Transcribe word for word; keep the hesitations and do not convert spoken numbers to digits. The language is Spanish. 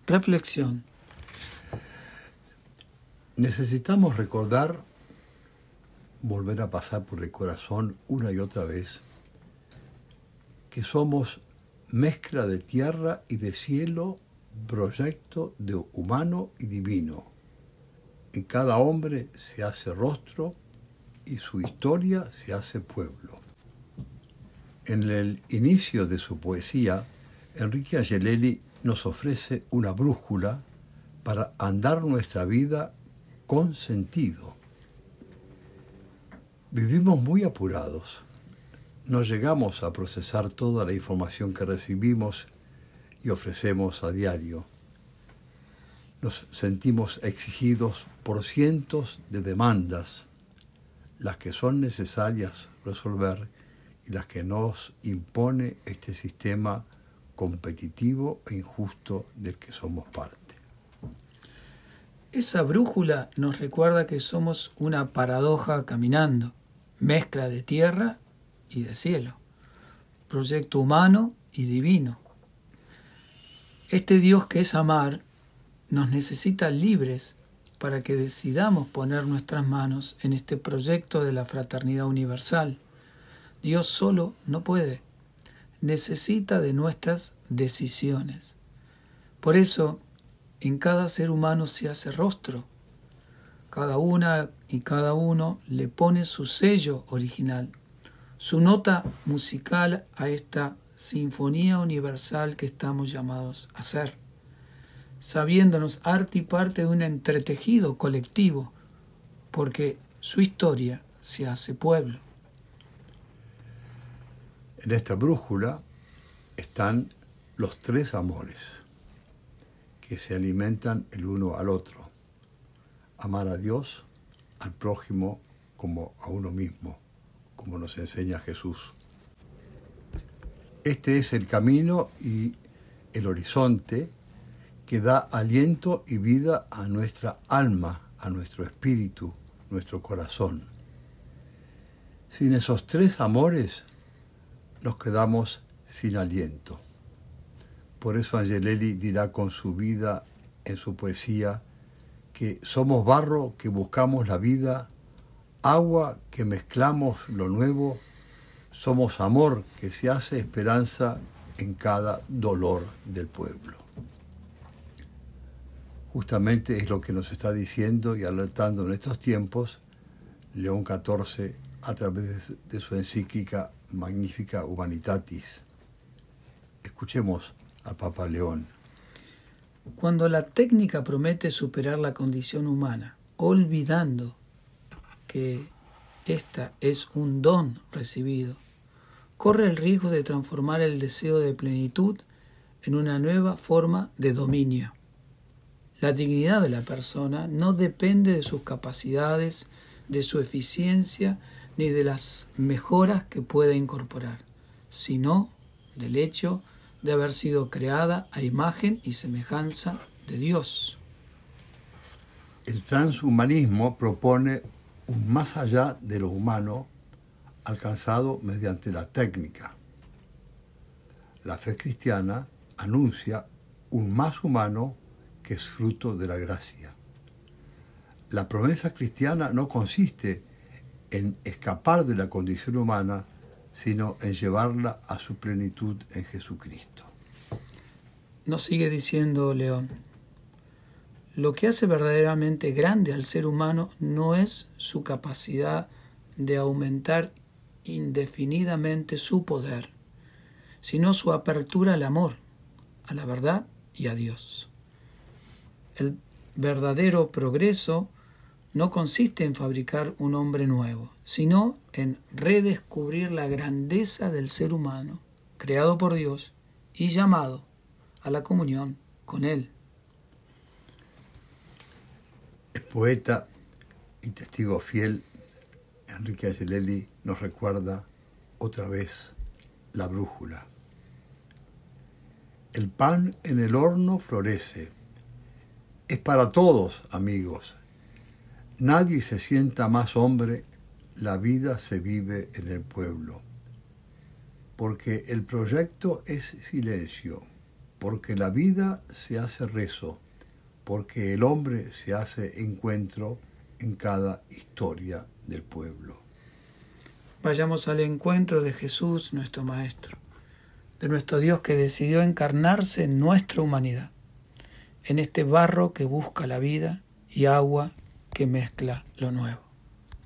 Reflexión. Necesitamos recordar, volver a pasar por el corazón una y otra vez, que somos mezcla de tierra y de cielo, proyecto de humano y divino. En cada hombre se hace rostro y su historia se hace pueblo. En el inicio de su poesía, Enrique Angelelli nos ofrece una brújula para andar nuestra vida con sentido. Vivimos muy apurados. No llegamos a procesar toda la información que recibimos y ofrecemos a diario. Nos sentimos exigidos por cientos de demandas, las que son necesarias resolver y las que nos impone este sistema competitivo e injusto del que somos parte. Esa brújula nos recuerda que somos una paradoja caminando, mezcla de tierra y de cielo, proyecto humano y divino. Este Dios que es amar nos necesita libres para que decidamos poner nuestras manos en este proyecto de la fraternidad universal. Dios solo no puede, necesita de nuestras decisiones. Por eso, en cada ser humano se hace rostro. Cada una y cada uno le pone su sello original, su nota musical a esta sinfonía universal que estamos llamados a ser, sabiéndonos arte y parte de un entretejido colectivo, porque su historia se hace pueblo. En esta brújula están los tres amores que se alimentan el uno al otro. Amar a Dios, al prójimo como a uno mismo, como nos enseña Jesús. Este es el camino y el horizonte que da aliento y vida a nuestra alma, a nuestro espíritu, nuestro corazón. Sin esos tres amores nos quedamos sin aliento. Por eso Angelelli dirá con su vida en su poesía que somos barro que buscamos la vida, agua que mezclamos lo nuevo, somos amor que se hace esperanza en cada dolor del pueblo. Justamente es lo que nos está diciendo y alertando en estos tiempos León catorce a través de su encíclica Magnificat Humanitatis. Escuchemos al Papa León. Cuando la técnica promete superar la condición humana, olvidando que esta es un don recibido, corre el riesgo de transformar el deseo de plenitud en una nueva forma de dominio. La dignidad de la persona no depende de sus capacidades, de su eficiencia, ni de las mejoras que pueda incorporar, sino del hecho de haber sido creada a imagen y semejanza de Dios. El transhumanismo propone un más allá de lo humano alcanzado mediante la técnica. La fe cristiana anuncia un más humano que es fruto de la gracia. La promesa cristiana no consiste en escapar de la condición humana, sino en llevarla a su plenitud en Jesucristo. Nos sigue diciendo León, lo que hace verdaderamente grande al ser humano no es su capacidad de aumentar indefinidamente su poder, sino su apertura al amor, a la verdad y a Dios. El verdadero progreso no consiste en fabricar un hombre nuevo, sino en redescubrir la grandeza del ser humano, creado por Dios y llamado a la comunión con Él. El poeta y testigo fiel Enrique Angelelli nos recuerda otra vez la brújula. El pan en el horno florece. Es para todos, amigos. Nadie se sienta más hombre, la vida se vive en el pueblo. Porque el proyecto es silencio, porque la vida se hace rezo, porque el hombre se hace encuentro en cada historia del pueblo. Vayamos al encuentro de Jesús, nuestro Maestro, de nuestro Dios que decidió encarnarse en nuestra humanidad, en este barro que busca la vida y agua que mezcla lo nuevo.